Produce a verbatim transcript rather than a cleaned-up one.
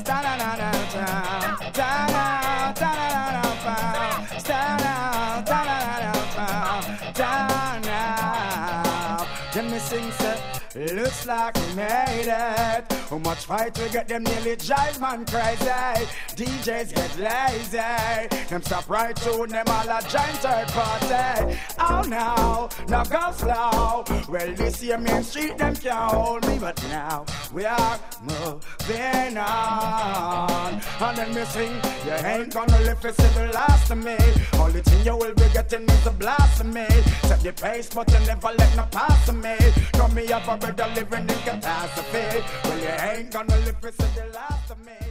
Then me sing say, looks like we made it. How much fight we get them nearly drive man crazy. D Js get lazy. Them stop right to them all a giant third party. Oh no, now go slow. Well this year Main Street them can't hold me, but now we are moving on. And then me sing, you ain't gonna live to see the last of me. Only thing you will be getting is a blast of me. Set the pace but you never let no pass of me. Come me up a better living in catastrophe. Well you ain't gonna live to see the last of me.